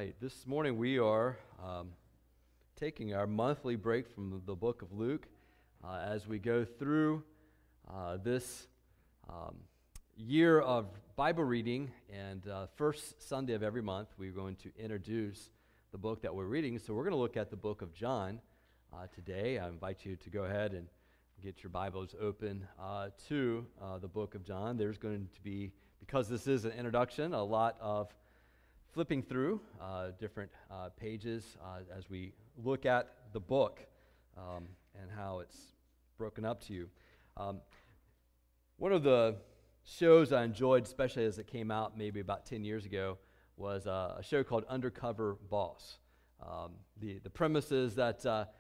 right. This morning we are taking our monthly break from the book of Luke as we go through this year of Bible reading. And first Sunday of every month, we're going to introduce the book that we're reading. So we're going to look at the book of John today. I invite you to go ahead and get your Bibles open to the book of John. There's going to be, because this is an introduction, a lot of flipping through different pages as we look at the book and how it's broken up to you. One of the shows I enjoyed, especially as it came out maybe about 10 years ago, was a show called Undercover Boss. The premise is that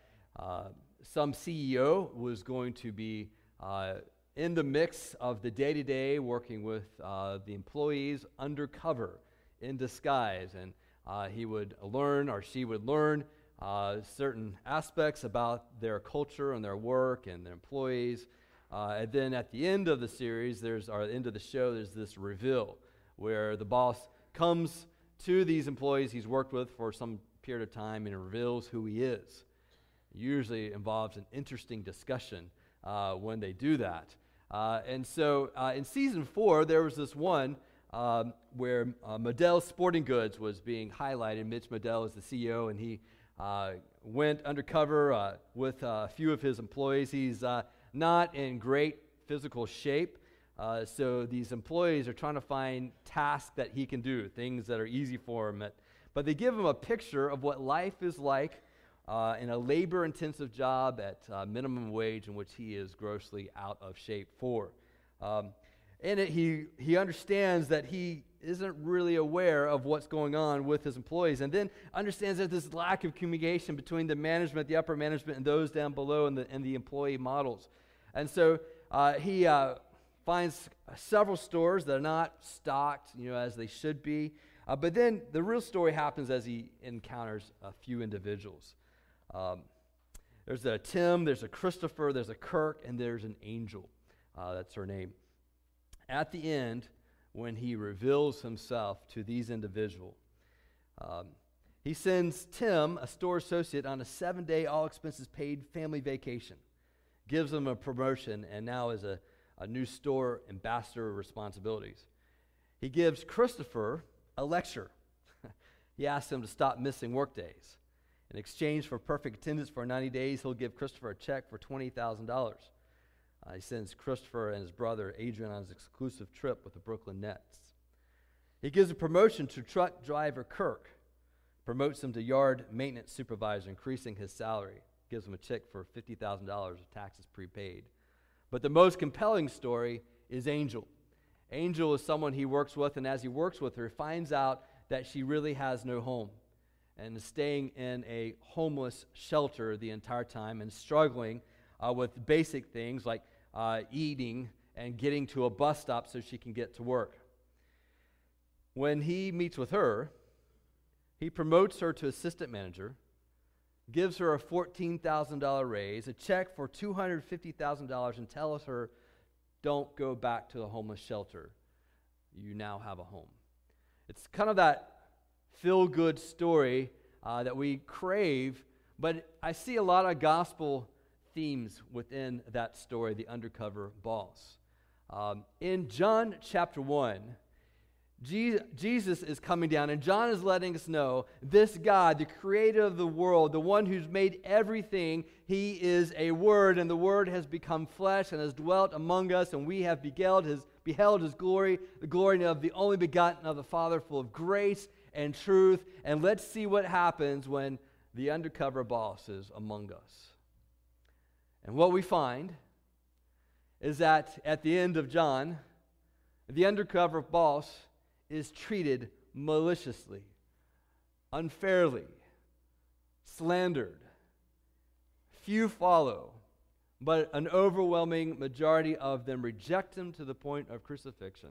some CEO was going to be in the mix of the day-to-day working with the employees undercover in disguise, and he would learn, or she would learn, certain aspects about their culture and their work and their employees. And then at the end of the series, end of the show, there's this reveal where the boss comes to these employees he's worked with for some period of time and reveals who he is. It usually involves an interesting discussion when they do that. And so in season 4, there was this one where Modell Sporting Goods was being highlighted. Mitch Modell is the CEO, and he went undercover with a few of his employees. He's not in great physical shape, so these employees are trying to find tasks that he can do, things that are easy for him. But they give him a picture of what life is like in a labor-intensive job at minimum wage, in which he is grossly out of shape for. In it, he understands that he isn't really aware of what's going on with his employees, and then understands that there's lack of communication between the management, the upper management, and those down below in the employee models. And so he finds several stores that are not stocked, as they should be. But then the real story happens as he encounters a few individuals. There's a Tim, there's a Christopher, there's a Kirk, and there's an Angel. That's her name. At the end, when he reveals himself to these individuals, he sends Tim, a store associate, on a 7-day all-expenses-paid family vacation, gives him a promotion, and now is a new store ambassador responsibilities. He gives Christopher a lecture. He asks him to stop missing work days. In exchange for perfect attendance for 90 days, he'll give Christopher a check for $20,000. He sends Christopher and his brother Adrian on his exclusive trip with the Brooklyn Nets. He gives a promotion to truck driver Kirk, promotes him to yard maintenance supervisor, increasing his salary, gives him a check for $50,000 with taxes prepaid. But the most compelling story is Angel. Angel is someone he works with, and as he works with her, finds out that she really has no home and is staying in a homeless shelter the entire time and struggling with basic things like eating and getting to a bus stop so she can get to work. When he meets with her, he promotes her to assistant manager, gives her a $14,000 raise, a check for $250,000, and tells her, don't go back to the homeless shelter. You now have a home. It's kind of that feel-good story that we crave, but I see a lot of gospel themes within that story, the undercover boss. In John chapter 1, Jesus is coming down, and John is letting us know this God, the creator of the world, the one who's made everything, he is a Word, and the Word has become flesh and has dwelt among us, and we have beheld his glory, the glory of the only begotten of the Father, full of grace and truth. And let's see what happens when the undercover boss is among us. And what we find is that at the end of John, the undercover boss is treated maliciously, unfairly, slandered. Few follow, but an overwhelming majority of them reject him to the point of crucifixion.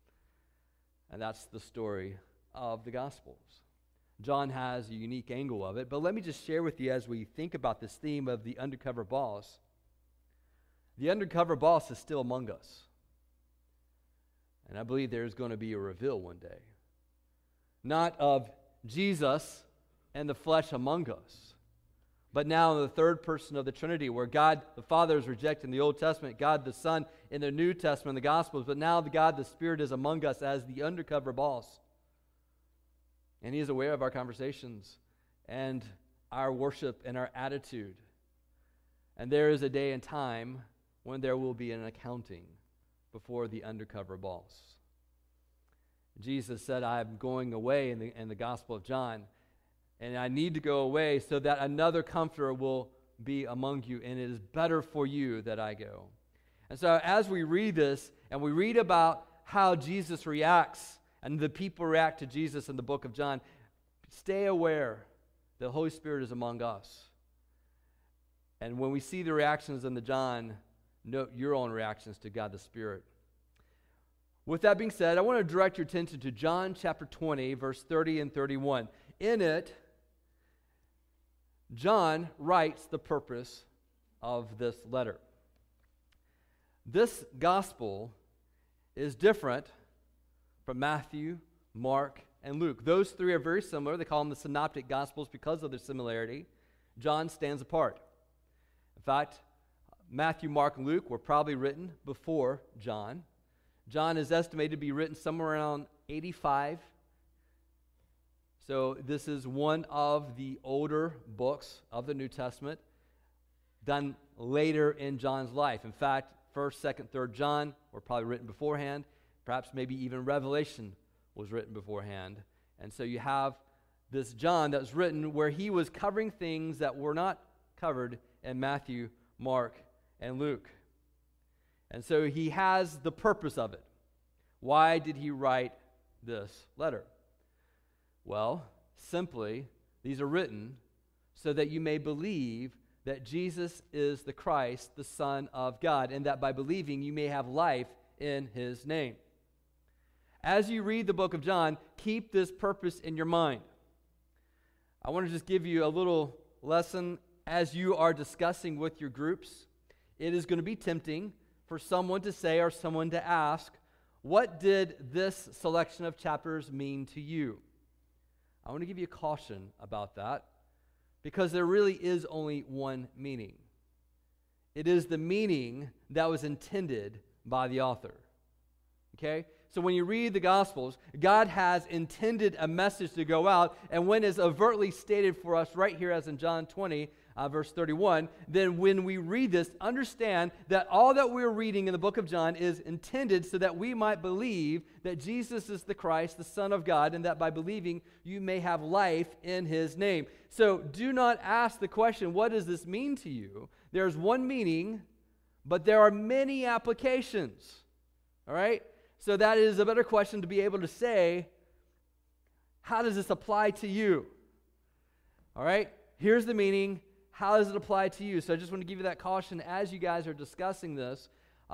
And that's the story of the Gospels. John has a unique angle of it, but let me just share with you as we think about this theme of the undercover boss. The undercover boss is still among us. And I believe there's going to be a reveal one day. Not of Jesus and the flesh among us. But now in the third person of the Trinity, where God the Father is rejected in the Old Testament, God the Son in the New Testament, in the Gospels, but now the God the Spirit is among us as the undercover boss. And He is aware of our conversations and our worship and our attitude. And there is a day and time when there will be an accounting before the undercover boss. Jesus said, I am going away in the Gospel of John, and I need to go away so that another comforter will be among you, and it is better for you that I go. And so as we read this, and we read about how Jesus reacts, and the people react to Jesus in the book of John, stay aware the Holy Spirit is among us. And when we see the reactions in the John, note your own reactions to God the Spirit. With that being said, I want to direct your attention to John chapter 20, verse 30 and 31. In it, John writes the purpose of this letter. This gospel is different from Matthew, Mark, and Luke. Those three are very similar. They call them the synoptic gospels because of their similarity. John stands apart. In fact, Matthew, Mark, and Luke were probably written before John. John is estimated to be written somewhere around 85. So this is one of the older books of the New Testament done later in John's life. In fact, 1st, 2nd, 3rd John were probably written beforehand. Perhaps maybe even Revelation was written beforehand. And so you have this John that was written where he was covering things that were not covered in Matthew, Mark, and Luke. And so he has the purpose of it. Why did he write this letter? Well, simply, these are written so that you may believe that Jesus is the Christ, the Son of God, and that by believing you may have life in His name. As you read the book of John, keep this purpose in your mind. I want to just give you a little lesson as you are discussing with your groups. It is going to be tempting for someone to say or someone to ask, what did this selection of chapters mean to you? I want to give you a caution about that because there really is only one meaning. It is the meaning that was intended by the author. Okay? So when you read the Gospels, God has intended a message to go out, and when it's overtly stated for us right here as in John 20, verse 31, then when we read this, understand that all that we're reading in the book of John is intended so that we might believe that Jesus is the Christ, the Son of God, and that by believing you may have life in His name. So do not ask the question, what does this mean to you? There's one meaning, but there are many applications. All right? So that is a better question to be able to say, how does this apply to you? All right? Here's the meaning. How does it apply to you? So I just want to give you that caution as you guys are discussing this.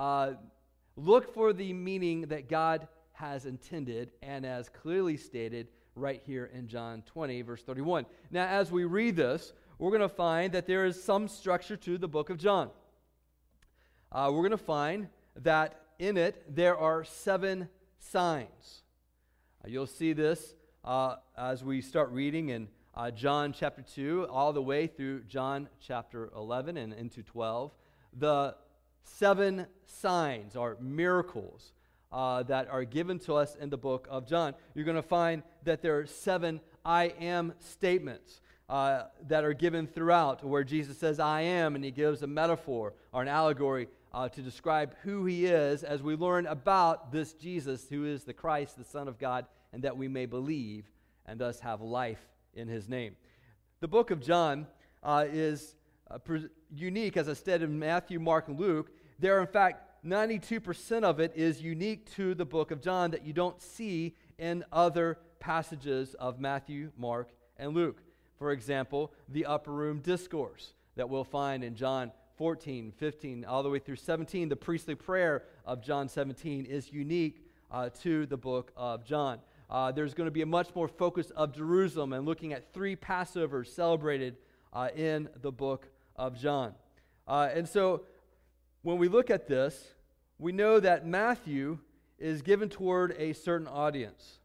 Look for the meaning that God has intended and as clearly stated right here in John 20, verse 31. Now, as we read this, we're going to find that there is some structure to the book of John. We're going to find that in it there are 7 signs. You'll see this as we start reading in John chapter 2 all the way through John chapter 11 and into 12. The 7 signs are miracles that are given to us in the book of John. You're going to find that there are 7 I am statements that are given throughout where Jesus says I am, and He gives a metaphor or an allegory to describe who He is as we learn about this Jesus who is the Christ, the Son of God, and that we may believe and thus have life in His name. The book of John is unique, as I said, in Matthew, Mark, and Luke. There are, in fact, 92% of it is unique to the book of John that you don't see in other passages of Matthew, Mark, and Luke. For example, the upper room discourse that we'll find in John 14, 15, all the way through 17. The priestly prayer of John 17 is unique to the book of John. There's going to be a much more focus of Jerusalem and looking at 3 Passovers celebrated in the book of John. And so when we look at this, we know that Matthew is given toward a certain audience.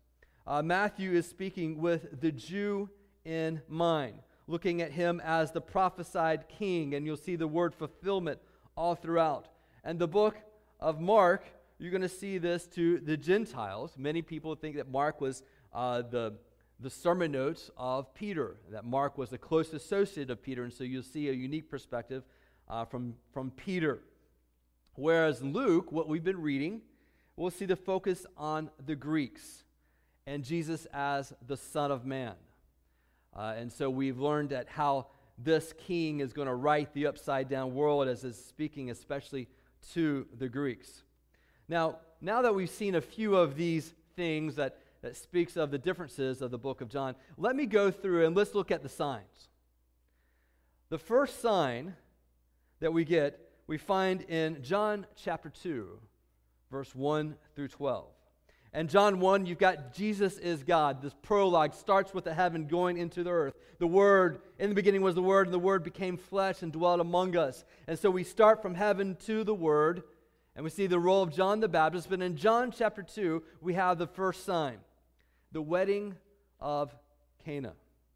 Matthew is speaking with the Jew in mind, looking at him as the prophesied king, and you'll see the word fulfillment all throughout. And the book of Mark, you're going to see this to the Gentiles. Many people think that Mark was the sermon notes of Peter, that Mark was the close associate of Peter, and so you'll see a unique perspective from Peter. Whereas Luke, what we've been reading, we'll see the focus on the Greeks and Jesus as the Son of Man. And so we've learned that how this king is going to right the upside-down world, as is speaking especially to the Greeks. Now that we've seen a few of these things that speaks of the differences of the book of John, let me go through and let's look at the signs. The first sign that we find in John chapter 2, verse 1 through 12. And John 1, you've got Jesus is God. This prologue starts with the heaven going into the earth. The Word, in the beginning was the Word, and the Word became flesh and dwelt among us. And so we start from heaven to the Word, and we see the role of John the Baptist. But in John chapter 2, we have the first sign, the wedding of Cana.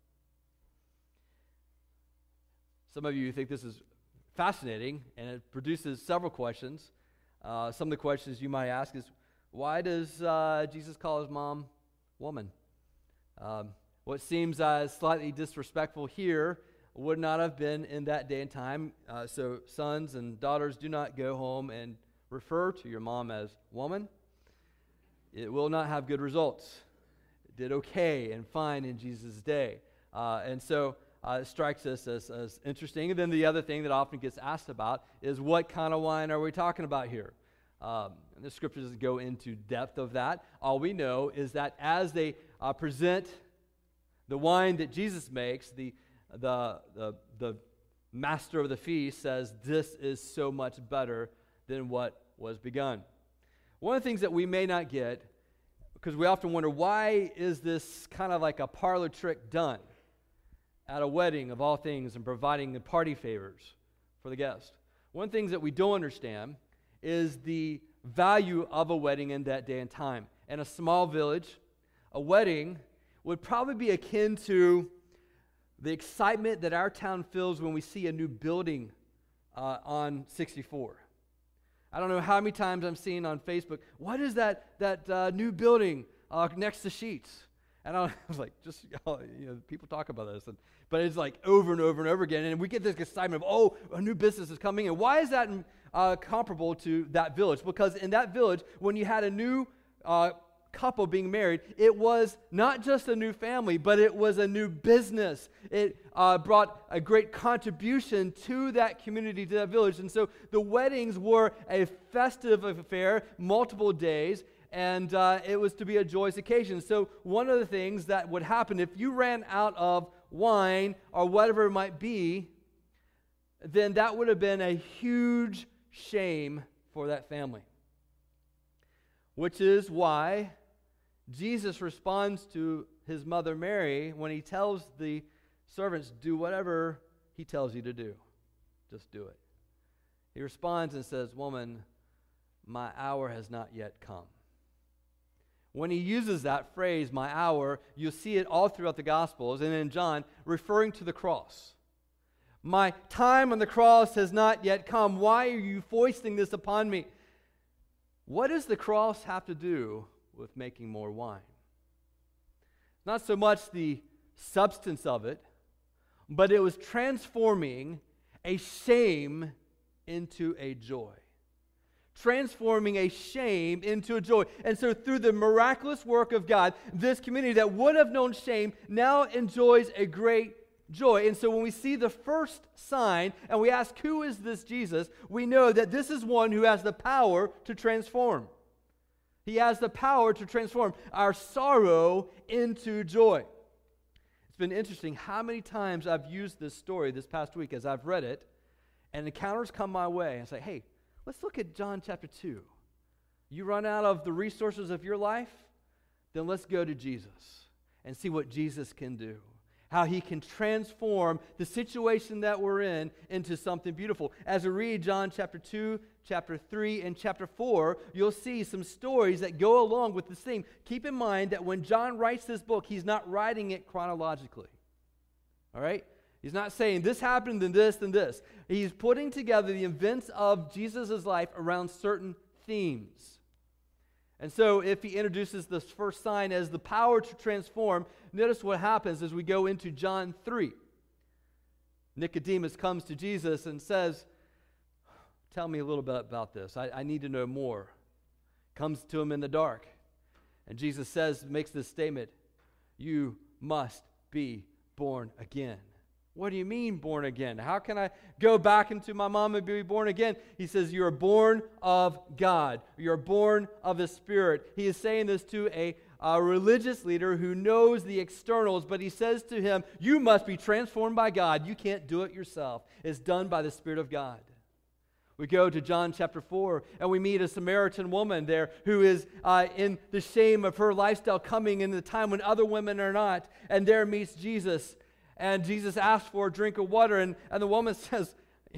Some of you think this is fascinating, and it produces several questions. Some of the questions you might ask is, why does Jesus call his mom woman? What seems slightly disrespectful here would not have been in that day and time. So sons and daughters, do not go home and refer to your mom as woman. It will not have good results. It did okay and fine in Jesus' day. And so it strikes us as interesting. And then the other thing that often gets asked about is, what kind of wine are we talking about here? And the scriptures go into depth of that. All we know is that as they present the wine that Jesus makes, the master of the feast says, this is so much better than what was begun. One of the things that we may not get, because we often wonder, why is this kind of like a parlor trick done at a wedding of all things and providing the party favors for the guest? One of the things that we don't understand is the value of a wedding in that day and time. In a small village, a wedding would probably be akin to the excitement that our town feels when we see a new building on 64. I don't know how many times I'm seeing on Facebook, what is that new building next to Sheets? And I was like, people talk about this, but it's like over and over and over again, and we get this excitement of, a new business is coming in. Why is that comparable to that village? Because in that village, when you had a new couple being married, it was not just a new family, but it was a new business. It brought a great contribution to that community, to that village. And so the weddings were a festive affair, multiple days, and it was to be a joyous occasion. So one of the things that would happen, if you ran out of wine or whatever it might be, then that would have been a huge shame for that family. Which is why Jesus responds to his mother Mary when he tells the servants, do whatever he tells you to do. Just do it. He responds and says, woman, my hour has not yet come. When he uses that phrase, my hour, you'll see it all throughout the Gospels, and in John, referring to the cross. My time on the cross has not yet come. Why are you foisting this upon me? What does the cross have to do with making more wine? Not so much the substance of it, but it was transforming a shame into a joy. Transforming a shame into a joy. And so through the miraculous work of God, this community that would have known shame now enjoys a great joy. And so when we see the first sign and we ask, who is this Jesus? We know that this is one who has the power to transform. He has the power to transform our sorrow into joy. It's been interesting how many times I've used this story this past week as I've read it, and encounters come my way and say, hey, let's look at John chapter 2. You run out of the resources of your life? Then let's go to Jesus and see what Jesus can do. how he can transform the situation that we're in into something beautiful. As we read John chapter 2, chapter 3, and chapter 4, you'll see some stories that go along with this theme. Keep in mind that when John writes this book, he's not writing it chronologically. All right? He's not saying this happened, then this, then this. He's putting together the events of Jesus' life around certain themes. And so if he introduces this first sign as the power to transform, notice what happens as we go into John 3. Nicodemus comes to Jesus and says, tell me a little bit about this. I need to know more. Comes to him in the dark. And Jesus makes this statement, you must be born again. What do you mean born again? How can I go back into my mom and be born again? He says, you are born of God. You're born of the Spirit. He is saying this to a religious leader who knows the externals, but he says to him, you must be transformed by God. You can't do it yourself. It's done by the Spirit of God. We go to John chapter 4, and we meet a Samaritan woman there who is in the shame of her lifestyle coming in the time when other women are not, and there meets Jesus. And Jesus asks for a drink of water, and the woman says,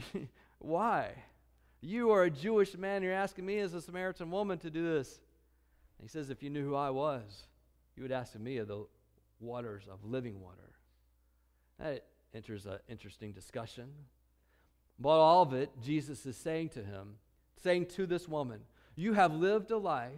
why? You are a Jewish man, you're asking me as a Samaritan woman to do this. And he says, if you knew who I was, you would ask of me of the waters of living water. That enters an interesting discussion. But all of it, Jesus is saying to this woman, you have lived a life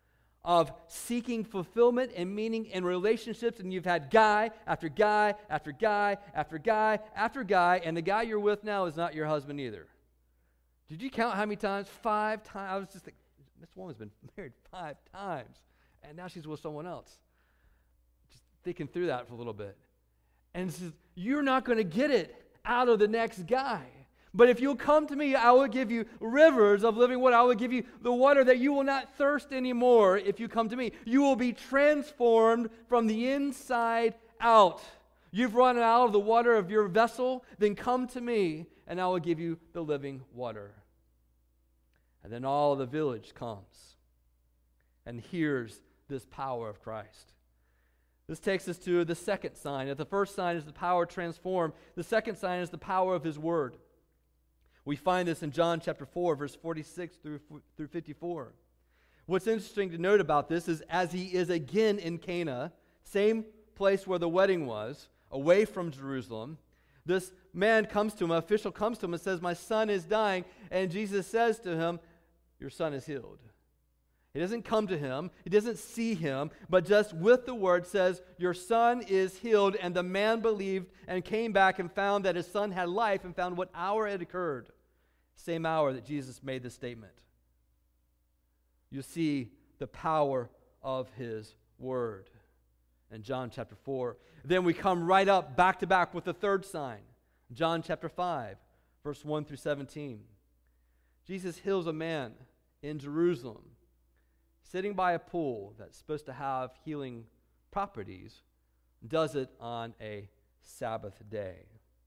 of seeking fulfillment and meaning in relationships, and you've had guy after guy after guy after guy after guy, and the guy you're with now is not your husband either. Did you count how many times? 5 times. I was just thinking, this woman's been married 5 times, and now she's with someone else. Just thinking through that for a little bit. And says, you're not going to get it out of the next guy. But if you'll come to me, I will give you rivers of living water. I will give you the water that you will not thirst anymore if you come to me. You will be transformed from the inside out. You've run out of the water of your vessel, then come to me, and I will give you the living water. And then all of the village comes and hears this power of Christ. This takes us to the second sign. If the first sign is the power to transform, the second sign is the power of his word. We find this in John chapter 4, verse 46 through 54. What's interesting to note about this is as he is again in Cana, same place where the wedding was, away from Jerusalem, this man comes to him, an official comes to him and says, my son is dying. And Jesus says to him, your son is healed. He doesn't come to him, he doesn't see him, but just with the word says, your son is healed. And the man believed and came back and found that his son had life and found what hour it occurred. Same hour that Jesus made this statement. You see the power of his word in John chapter 4. Then we come right up back to back with the third sign. John chapter 5, verse 1 through 17. Jesus heals a man in Jerusalem, sitting by a pool that's supposed to have healing properties, does it on a Sabbath day.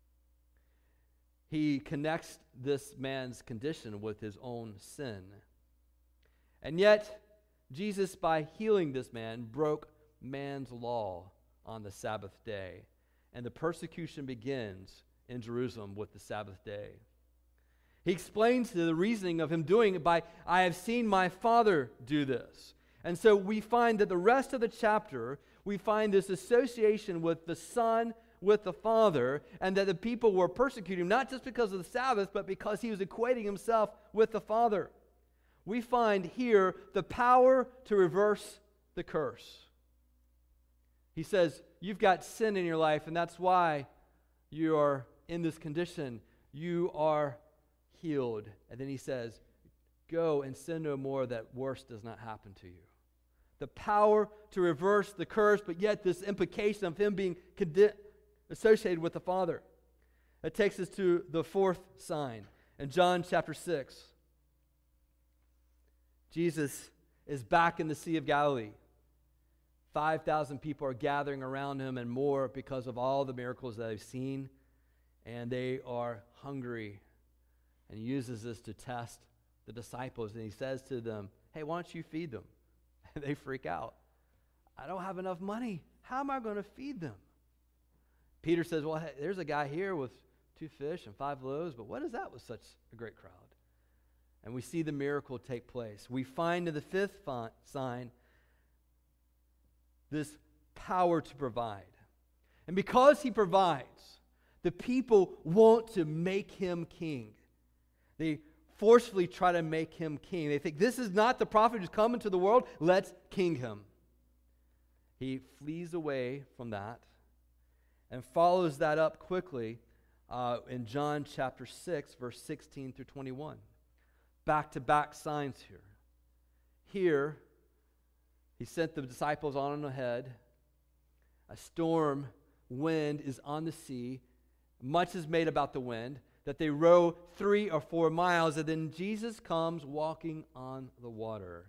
He connects this man's condition with his own sin. And yet, Jesus, by healing this man, broke man's law on the Sabbath day. And the persecution begins in Jerusalem with the Sabbath day. He explains the reasoning of him doing it by, I have seen my Father do this. And so we find that the rest of the chapter, we find this association with the Son, with the Father, and that the people were persecuting him, not just because of the Sabbath, but because he was equating himself with the Father. We find here the power to reverse the curse. He says, you've got sin in your life, and that's why you are in this condition. You are healed. And then he says, go and sin no more, that worse does not happen to you. The power to reverse the curse, but yet this implication of him being associated with the Father. That takes us to the fourth sign. In John chapter 6, Jesus is back in the Sea of Galilee. 5,000 people are gathering around him and more because of all the miracles that they've seen, and they are hungry. And he uses this to test the disciples, and he says to them, hey, why don't you feed them? And they freak out. I don't have enough money. How am I going to feed them? Peter says, well, hey, there's a guy here with 2 fish and 5 loaves, but what is that with such a great crowd? And we see the miracle take place. We find in the 5th sign this power to provide. And because he provides, the people want to make him king. They forcefully try to make him king. They think, this is not the prophet who's come into the world. Let's king him. He flees away from that and follows that up quickly in John chapter 6, verse 16 through 21. Back-to-back signs here. Here, he sent the disciples on ahead. A storm wind is on the sea. Much is made about the wind, that they row 3 or 4 miles, and then Jesus comes walking on the water.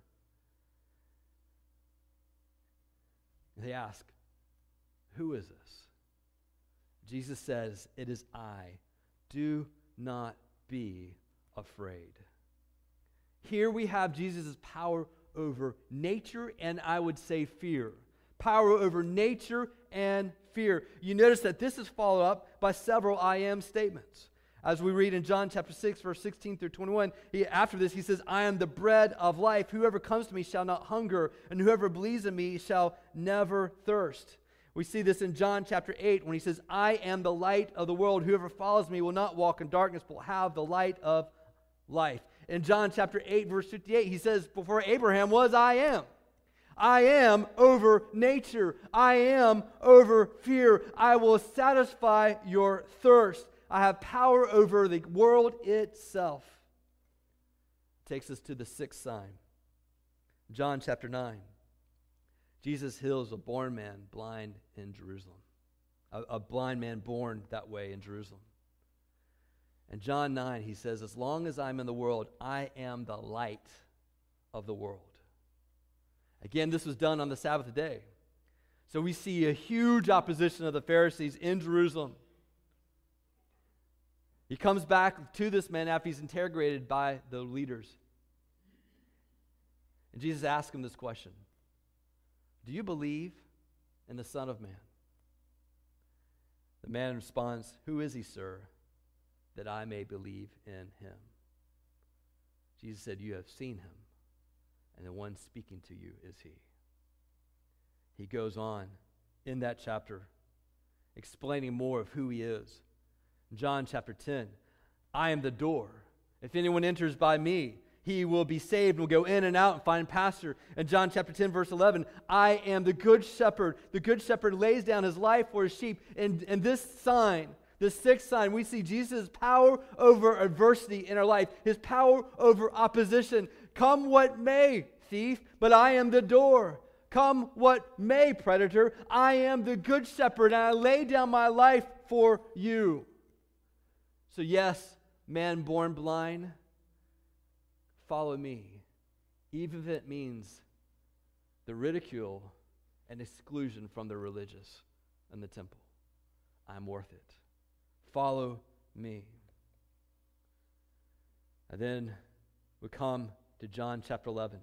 They ask, who is this? Jesus says, it is I. Do not be afraid. Here we have Jesus' power over nature and I would say fear. Power over nature and fear. You notice that this is followed up by several I am statements. As we read in John chapter 6, verse 16 through 21, after this he says, I am the bread of life. Whoever comes to me shall not hunger, and whoever believes in me shall never thirst. We see this in John chapter 8 when he says, I am the light of the world. Whoever follows me will not walk in darkness, but will have the light of life. In John chapter 8, verse 58, he says, before Abraham was, I am. I am over nature. I am over fear. I will satisfy your thirst. I have power over the world itself. Takes us to the 6th sign. John chapter 9. Jesus heals a born man blind in Jerusalem. A blind man born that way in Jerusalem. In John 9, he says, as long as I'm in the world, I am the light of the world. Again, this was done on the Sabbath day. So we see a huge opposition of the Pharisees in Jerusalem. He comes back to this man after he's interrogated by the leaders. And Jesus asks him this question. Do you believe in the Son of Man? The man responds, who is he, sir, that I may believe in him? Jesus said, you have seen him, and the one speaking to you is he. He goes on in that chapter, explaining more of who he is. John chapter 10, I am the door. If anyone enters by me, he will be saved and will go in and out and find pasture. In John chapter 10, verse 11, I am the good shepherd. The good shepherd lays down his life for his sheep. And this sign, the 6th sign, we see Jesus' power over adversity in our life, his power over opposition. Come what may, thief, but I am the door. Come what may, predator, I am the good shepherd, and I lay down my life for you. So yes, man born blind, follow me, even if it means the ridicule and exclusion from the religious and the temple. I'm worth it. Follow me. And then we come to John chapter 11.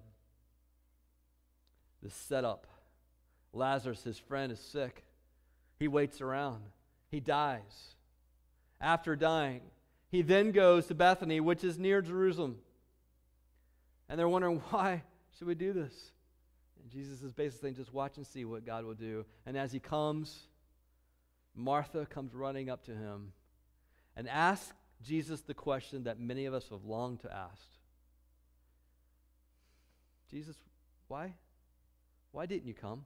The setup. Lazarus, his friend, is sick. He waits around. He dies. After dying, he then goes to Bethany, which is near Jerusalem. And they're wondering, why should we do this? And Jesus is basically saying, just watch and see what God will do. And as he comes, Martha comes running up to him and asks Jesus the question that many of us have longed to ask. Jesus, why? Why didn't you come?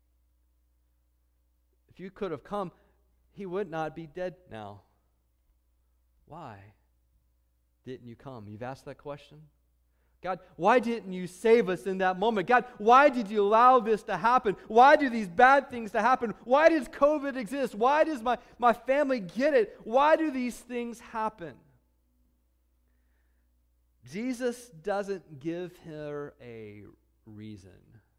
If you could have come, he would not be dead now. Why didn't you come? You've asked that question? God, why didn't you save us in that moment? God, why did you allow this to happen? Why do these bad things to happen? Why does COVID exist? Why does my family get it? Why do these things happen? Jesus doesn't give her a reason.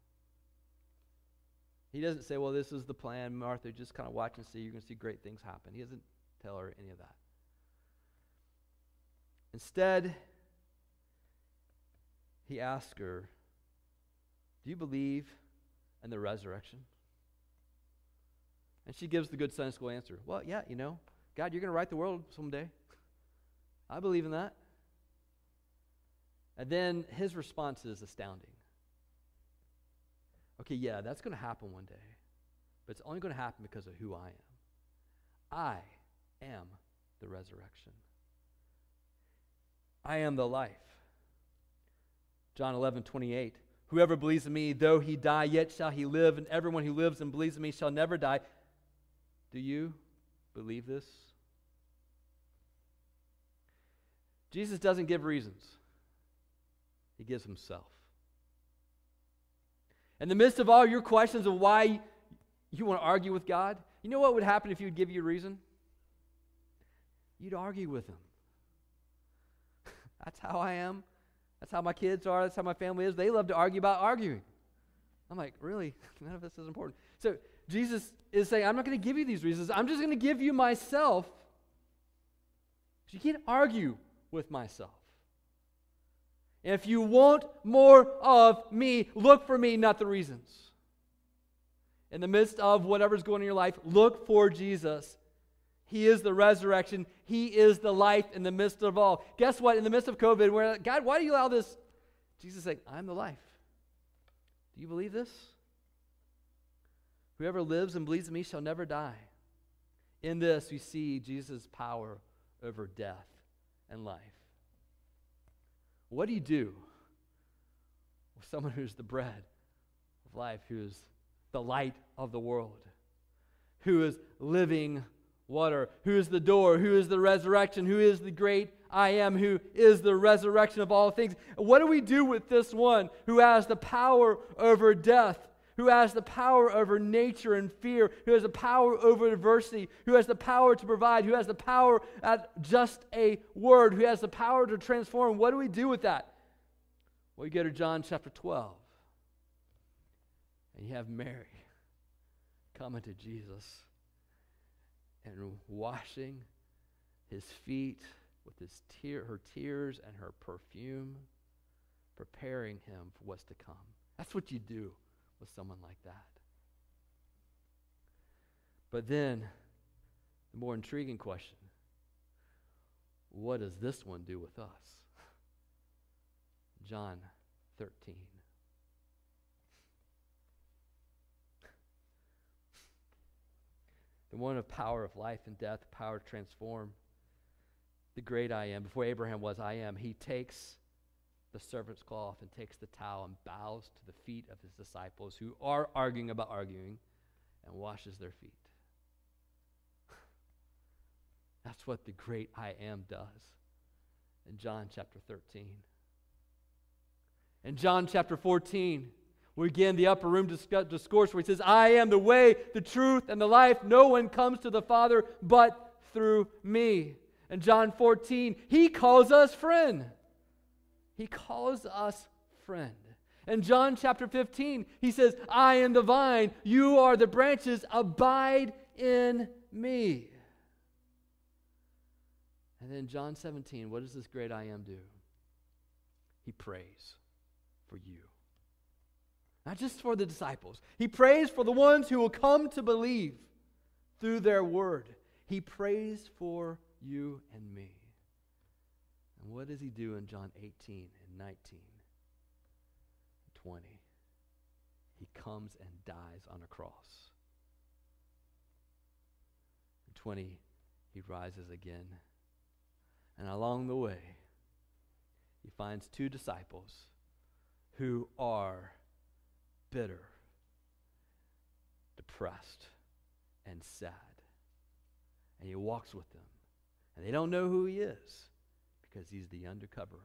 He doesn't say, well, this is the plan, Martha, just kind of watch and see. You're going to see great things happen. He doesn't tell her any of that. Instead, he asks her, do you believe in the resurrection? And she gives the good Sunday school answer. Well, yeah, God, you're going to right the world someday. I believe in that. And then his response is astounding. Okay, yeah, that's going to happen one day. But it's only going to happen because of who I am. I am the resurrection. I am the life. John 11:28. Whoever believes in me, though he die, yet shall he live, and everyone who lives and believes in me shall never die. Do you believe this? Jesus doesn't give reasons. He gives himself. In the midst of all your questions of why you want to argue with God, you know what would happen if he would give you a reason? You'd argue with him. That's how I am. That's how my kids are. That's how my family is. They love to argue about arguing. I'm like, really? None of this is important. So Jesus is saying, I'm not going to give you these reasons. I'm just going to give you myself. So you can't argue with myself. If you want more of me, look for me, not the reasons. In the midst of whatever's going on in your life, look for Jesus. He is the resurrection. He is the life in the midst of all. Guess what? In the midst of COVID, we're like, God, why do you allow this? Jesus is saying, I'm the life. Do you believe this? Whoever lives and believes in me shall never die. In this, we see Jesus' power over death and life. What do you do with someone who's the bread of life, who is the light of the world, who is living water, who is the door, who is the resurrection, who is the great I am, who is the resurrection of all things? What do we do with this one who has the power over death, who has the power over nature and fear, who has the power over adversity, who has the power to provide, who has the power at just a word, who has the power to transform? What do we do with that? Well, you go to John chapter 12, and you have Mary coming to Jesus and washing his feet with her tears and her perfume, preparing him for what's to come. That's what you do with someone like that. But then, the more intriguing question, what does this one do with us? John 13. The one of power of life and death, power to transform. The great I am. Before Abraham was I am. He takes the servant's cloth and takes the towel and bows to the feet of his disciples who are arguing about arguing and washes their feet. That's what the great I am does in John chapter 13. In John chapter 14, we begin the upper room discourse where he says, I am the way, the truth, and the life. No one comes to the Father but through me. In John 14, he calls us friend. He calls us friend. In John chapter 15, he says, I am the vine, you are the branches, abide in me. And then John 17, what does this great I am do? He prays for you. Not just for the disciples. He prays for the ones who will come to believe through their word. He prays for you and me. And what does he do in John 18 and 19 and 20? He comes and dies on a cross. In 20, he rises again. And along the way, he finds two disciples who are bitter, depressed, and sad. And he walks with them. And they don't know who he is because he's the undercover.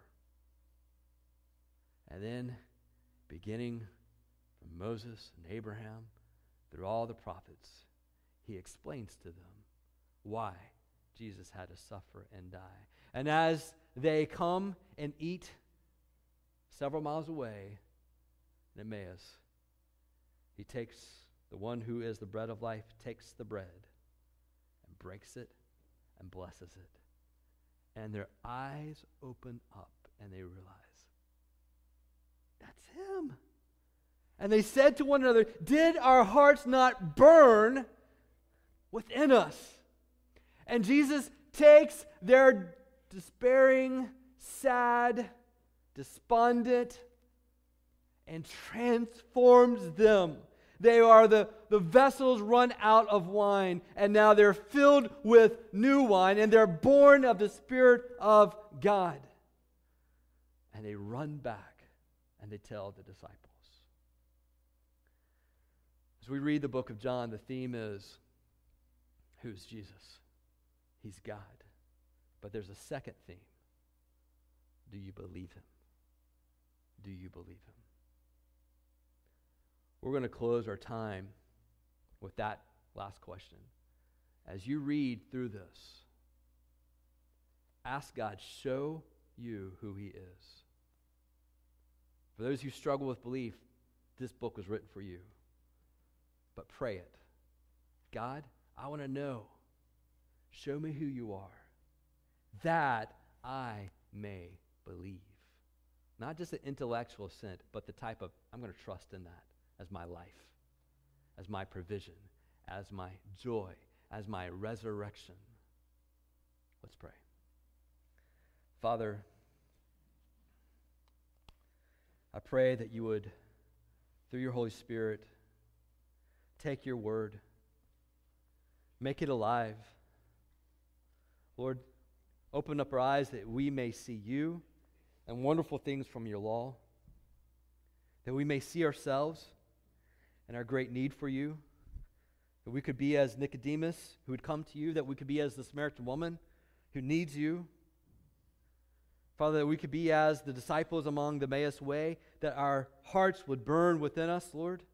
And then, beginning from Moses and Abraham, through all the prophets, he explains to them why Jesus had to suffer and die. And as they come and eat several miles away in Emmaus, he takes the one who is the bread of life, takes the bread and breaks it and blesses it. And their eyes open up and they realize, that's him. And they said to one another, did our hearts not burn within us. And Jesus takes their despairing, sad, despondent, and transforms them. They are the vessels run out of wine, and now they're filled with new wine, and they're born of the Spirit of God. And they run back, and they tell the disciples. As we read the book of John, the theme is, who's Jesus? He's God. But there's a second theme. Do you believe him? Do you believe him? We're going to close our time with that last question. As you read through this, ask God, show you who he is. For those who struggle with belief, this book was written for you. But pray it. God, I want to know. Show me who you are, that I may believe. Not just an intellectual assent, but the type of, I'm going to trust in that as my life, as my provision, as my joy, as my resurrection. Let's pray. Father, I pray that you would, through your Holy Spirit, take your word, make it alive. Lord, open up our eyes that we may see you and wonderful things from your law, that we may see ourselves and our great need for you, that we could be as Nicodemus who would come to you, that we could be as the Samaritan woman who needs you. Father, that we could be as the disciples along the Emmaus Way, that our hearts would burn within us, Lord,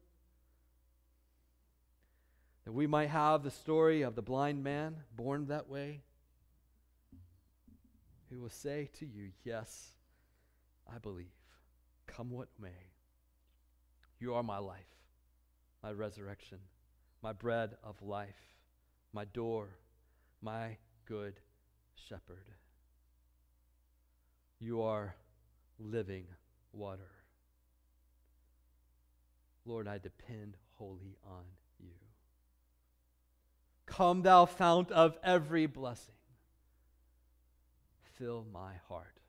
that we might have the story of the blind man born that way, who will say to you, yes, I believe, come what may. You are my life, my resurrection, my bread of life, my door, my good shepherd. You are living water. Lord, I depend wholly on you. Come, thou fount of every blessing. Fill my heart